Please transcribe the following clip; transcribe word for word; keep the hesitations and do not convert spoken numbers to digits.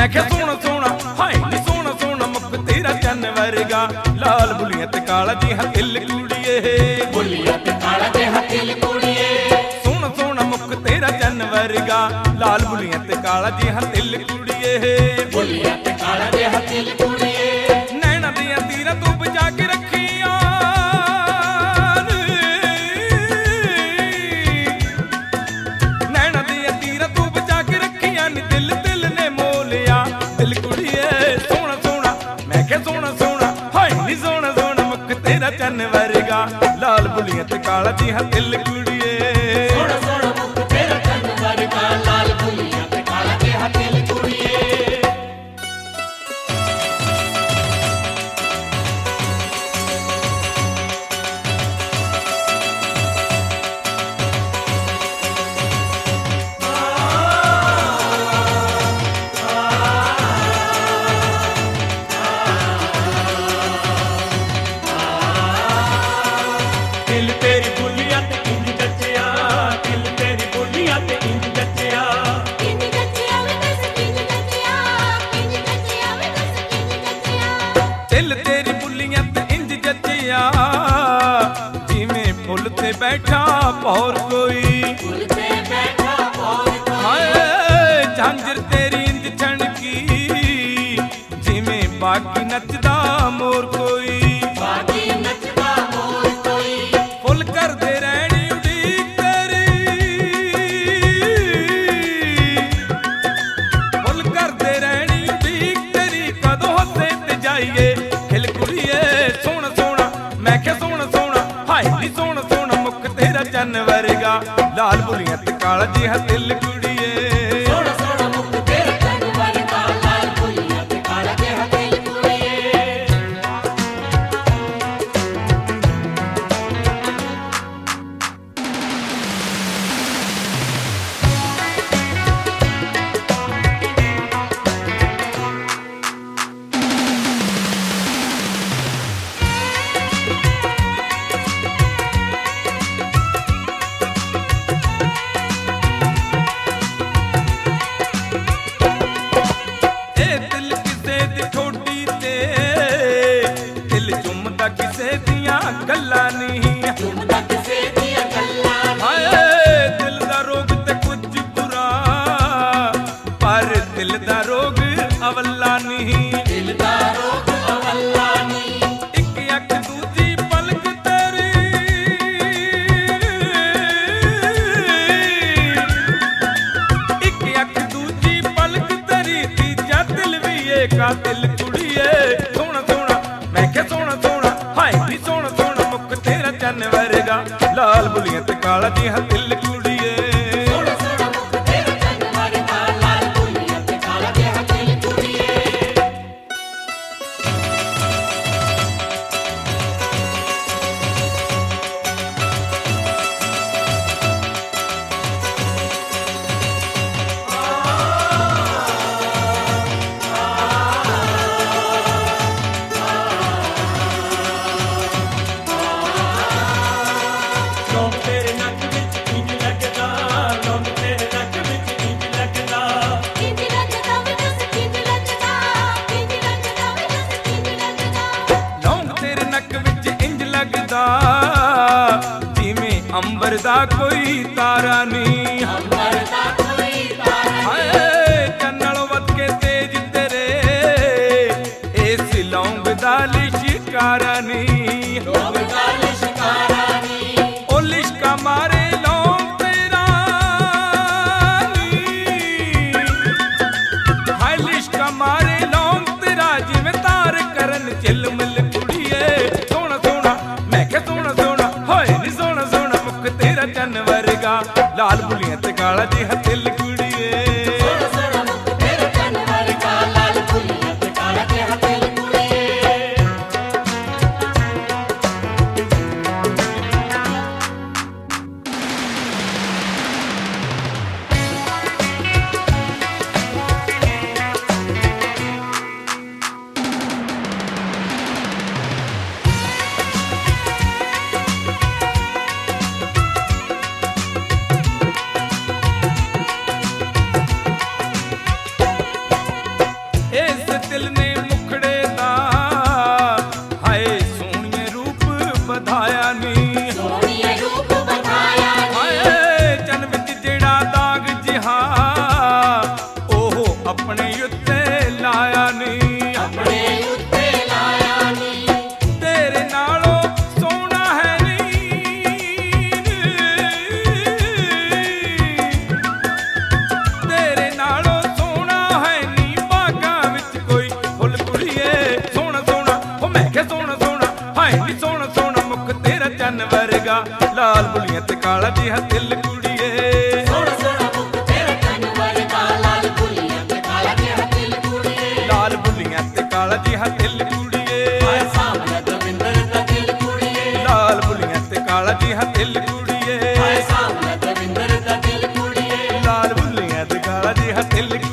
मैं क्या सोना सोना हाय नी सोना सोना मुख तेरा चन्न वर्गा लाल बुलियां ते काला जी हथिल कुड़िए बुलियां ते काला जी हथिल कुड़िए सोना सोना मुख तेरा चन्न वर्गा लाल बुलियां ते काला जी हथिल कुड़िए बुलियां ते काला जी हथिल कुड़िए नैना दियां तीरा तू बचा के रखियां नैना दियां तीरा तू बचा के रखियां नी दिल दिल ने मोलिया दिल कुड़िए सोना सोना मैं क्या सोना सोना हाय नी सोना सोना मुख तेरा चन्न वर्गा लाल बुलियां ते काला जी हथिल कुड़िए सोना सोना मुख तेरा चन्न वर्गा लाल बुलियां ते काला जी हथिल कुड़िए दिल तेरी बुलियां ते इंज जच्चिया दिल तेरी बुलियां ते इंज जच्चिया इंज जच्चिया वे दस इंज जच्चिया इंज जच्चिया वे दस इंज जच्चिया दिल तेरी बुलियां ते इंज जच्चिया जिवें फुल ते बैठा पौर कोई फुल ते बैठा और हाय झांझर तेरी इंज छणकी जिवें बाकी नचदा मोर कोई बाकी नचदा मोर कोई फुल कर दे रहनी उड़ीक तेरी फुल कर दे रहनी उड़ीक तेरी कदों हसे ते जाइए खिल कुड़िए सोना सोना मैं क्या सोना सोना हाय नी सोना सोना मुख तेरा चन्न वर्गा लाल बुलियां ते काला जी हथिल कुड़िए सोना सोना मुख तेरा चन्न वर्गा लाल बुलियां ते काला जी हथिल कुड़िए ए दिल किसे दी ठोडी ते दिल चुमदा किसे दियां गल्लां नहीं चुमदा किसे दियां गल्लां हाय दिल दा रोग ते कुछ बुरा पर दिल दा रोग अवला नहीं दिल दा रोग अवला नी एक अख दूजी पलक तेरी एक अख दूजी पलक तेरी तीजा दिल भी एक दिल कुड़िए सोना सोना मैं क्या सोना सोना हाय नी सोना सोना मुख तेरा चन्न वर्गा लाल बुलियां ते काला जी हथिल कुड़िए सोना सोना मुख तेरा चन्न वर्गा लाल बुलियां ते काला जी हथिल कुड़िए ਲੋਕ ਤੇਰੇ ਨੱਕ ਵਿੱਚ ਇੰਜ ਲੱਗਦਾ ਲੋਕ ਤੇਰੇ ਨੱਕ ਵਿੱਚ ਇੰਜ ਲੱਗਦਾ इंज लगदा वे दस इंज लगदा इंज लगदा वे दस इंज लगदा ਲੌਂਗ ਤੇਰੇ ਨੱਕ ਵਿੱਚ ਇੰਜ ਲੱਗਦਾ ਜਿਵੇਂ ਅੰਬਰ ਦਾ ਕੋਈ ਤਾਰਾ ਨਹੀਂ ਅੰਬਰ ਦਾ ਕੋਈ ਤਾਰਾ ਹਾਏ ਚੰਨਲੋਂ ਵੱਧ ਕੇ ਤੇਜ ਤੇਰੇ ਇਸ ਲੌਂਗ ਦਾ ਲਿਸ਼ਕਾਰਾ ਨਹੀਂ ਲੋਕ ਦਾ ਲਿਸ਼ਕਾਰਾ ਨੀ ਉਹ ਲਿਸ਼ਕਾ ਮਾਰੇ ਲੌਂਗ ਤੇਰਾ ਨੀ ਹਾਏ ਲਿਸ਼ਕਾ ਮਾਰੇ ਲੌਂਗ ਤੇਰਾ ਜਿਵੇਂ ਤਾਰ ਕਰਨ ਝਿਲਮਿਲ ਕੁੜੀਏ ਸੋਹਣਾ ਸੋਹਣਾ ਮੈਂ ਕਿਹਾ ਸੋਹਣਾ ਸੋਹਣਾ ਹੋਏ ਨੀ ਸੋਹਣਾ ਸੋਹਣਾ ਮੁਖ ਤੇਰਾ ਚੰਨ ਵਰਗਾ ਲਾਲ ਬੁਲੀਆਂ ਤੇ ਕਾਲਾ ਜੀ ਹਥਿਲ ਕੁੜੀਏ ਸੋਹਣਾ ਸੋਹਣਾ ਮੁਖ ਤੇਰਾ ਚੰਨ ਵਰਗਾ ਲਾਲ ਬੁਲੀਆਂ ਤੇ ਕਾਲਾ ਜੀ ਹਥਿਲ ਕੁੜੀਏ ਦਿਖਾਇਆ ਨੀ ਸੋਹਣੀਏ ਰੂਪ ਬਤਾਇਆ ਨੀ ਹਾਏ ਚੰਨ ਵਿੱਚ ਜਿਹੜਾ ਦਾਗ ਜਿਹਾ ਉਹ ਆਪਣੇ ਉੱਤੇ ਲਾਇਆ ਨੀ ਆਪਣੇ ਉੱਤੇ ਲਾਇਆ ਨੀ ਤੇਰੇ ਨਾਲੋਂ ਸੋਹਣਾ ਹੈ ਨੀ ਤੇਰੇ ਨਾਲੋਂ ਸੋਹਣਾ ਹੈ ਨੀ ਬਾਗਾਂ ਵਿੱਚ ਕੋਈ ਫੁੱਲ ਕੁੜੀਏ ਸੋਹਣਾ ਸੋਹਣਾ ਉਹ ਮੈਂ ਕਿਹਾ ਸੋਹਣਾ ਸੋਹਣਾ ਹਾਏ ਨੀ ਸੋਹਣਾ ਸੋਹਣਾ ਮੁਖ ਤੇਰਾ ਚੰਨ ਵਰਗਾ ਲਾਲ ਬੁਲੀਆਂ ਤੇ ਕਾਲਾ ਜਿਹਾ ਦਿਲ ਕੁੜੀਏ ਸੋਹਣਾ ਸੋਹਣਾ ਮੁਖ ਤੇਰਾ ਚੰਨ ਵਰਗਾ ਲਾਲ ਬੁਲੀਆਂ ਤੇ ਕਾਲਾ ਜਿਹਾ ਦਿਲ ਕੁੜੀਏ ਲਾਲ ਬੁਲੀਆਂ ਤੇ ਕਾਲਾ ਜਿਹਾ ਦਿਲ ਕੁੜੀਏ ਹਾਏ ਸਾਹਮਣੇ ਦਵਿੰਦਰ ਦਾ ਦਿਲ ਕੁੜੀਏ ਲਾਲ ਬੁਲੀਆਂ ਤੇ ਕਾਲਾ ਜਿਹਾ ਦਿਲ ਕੁੜੀਏ ਹਾਏ ਸਾਹਮਣੇ ਦਵਿੰਦਰ ਦਾ ਦਿਲ ਕੁੜੀਏ ਲਾਲ ਬੁਲੀਆਂ ਤੇ ਕਾਲਾ ਜਿਹਾ ਦਿਲ